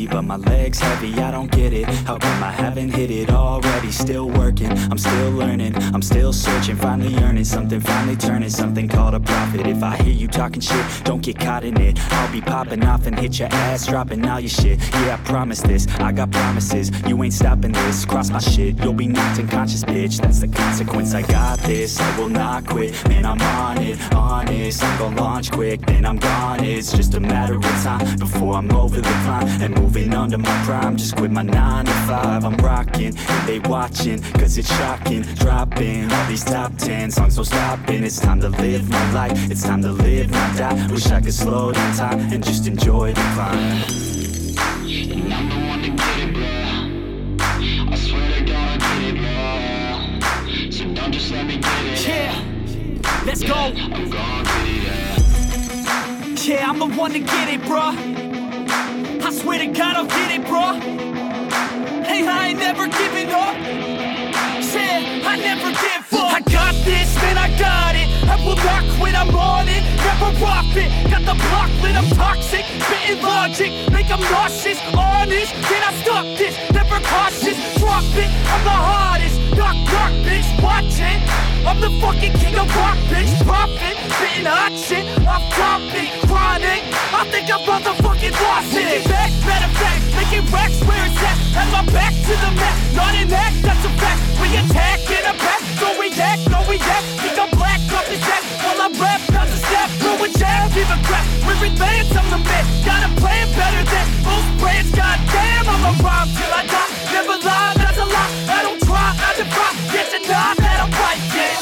steady, but my legs heavy, I don't get it. How come I haven't hit it already? Still working, I'm still learning, I'm still searching, finally earning something, finally turning something called a profit. If I hear you talking shit, don't get caught in it. I'll be popping off and hit your ass, dropping all your shit. Yeah, I promise this, I got promises, you ain't stopping this. Cross my shit, you'll be knocked unconscious, bitch. That's the consequence, I got this, I will not quit. Man, I'm on it, honest, I'm gon' launch quick, then I'm gone. It's just a matter of time before I'm over the climb and moving under my prime. Just quit my 9 to 5, I'm rocking, and they watching, cause it's shocking. Dropping all these top 10 songs, no stopping. It's time to live my life, it's time to live, not die. Wish I could slow down time and just enjoy the climb. And I'm the one to get it, bro. I swear to God I get it, bro. So don't just let me get it. Yeah, let's go. I'm gon' get it, yeah. Yeah, I'm the one to get it, bro. I swear to God I'll get it, bro. Hey, I ain't never giving up. Yeah, I never give up. I got this, man, I got it. I will not quit, I'm on it. Never off it. Got the block lit, I'm toxic. Spitting logic, make them nauseous. Honest, can I stop this? Never cautious, drop it. I'm the hardest. Knock, knock, bitch, watch it. I'm the fucking king of rock, bitch. Profit, spitting hot shit. Off topic, chronic. I think I'm motherfucking lost it. Taking back, matter of fact, making racks where it's at. Have my back to the mat, not an act, that's a fact. We attack in a back, don't react, no react. Think I'm black, off his act. While I rap, not to step, throw a jab, give a crap. We're advanced, I'm the man. Got a plan better than most brands. Goddamn, I'm a rhyme till I die. Never lie, that's a lie. I don't try, I defy. Get to die, that I'm right, yeah.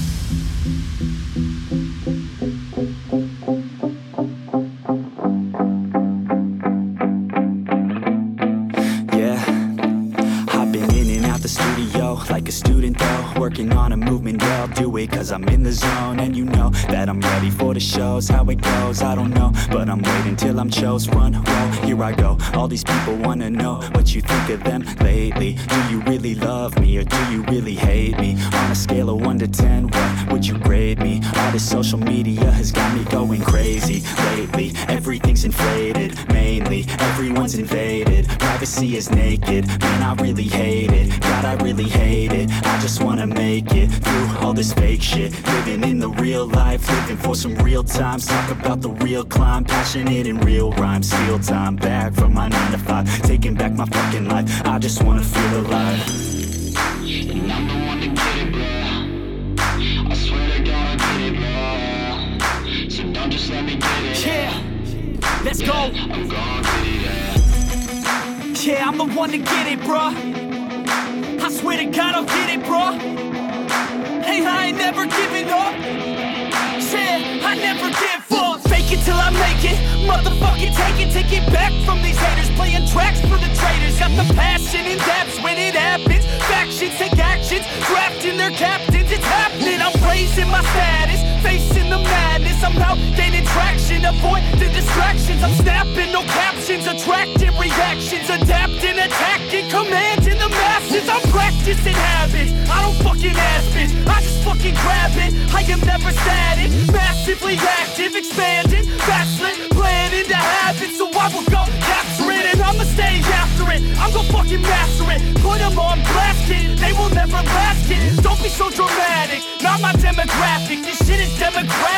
Like a student though, working on a movement, yeah, I'll do it cause I'm in the zone. And you know that I'm ready for the shows. How it goes, I don't know, but I'm waiting till I'm chose. Front row, here I go. All these people wanna know what you think of them lately. Do you really love me or do you really hate me? On a scale of 1 to 10, what would you grade me? All this social media has got me going crazy lately. Everything's inflated, mainly everyone's invaded. Privacy is naked, man, I really hate it. God, I really hate it. I just wanna make it through all this fake shit. Living in the real life, living for some real times. Talk about the real climb, passionate in real rhymes. Steal time back from my 9 to 5, taking back my fucking life. I just wanna feel alive. And I'm the one to get it, bro. I swear to God I get it, bro. So don't just let me get it. Yeah, let's go. I'm gon' get it, yeah. Yeah, I'm the one to get it, bro. I swear to God I'll get it, bro. Hey, I ain't never giving up. Yeah, I never give up. Fake it till I make it. Motherfucking take it back from these haters. Playing tracks for the traitors. Got the passion in depths when it happens. Factions take actions, drafting their captains. It's happening. I'm raising my status, facing the madness. I'm out gaining traction, avoid the distractions. I'm snapping, no captions, attracting reactions, adapting, attacking, commanding the masses. I'm practicing habits, I don't fucking ask bitch, I just fucking grab it. I am never static, massively active, expanding, backslid, planning to have it. So I will go capture it and I'ma stay after it. I'm gonna fucking master it, put them on blast, kid. They will never last, kid. Don't be so dramatic, not my demographic. This shit is democratic.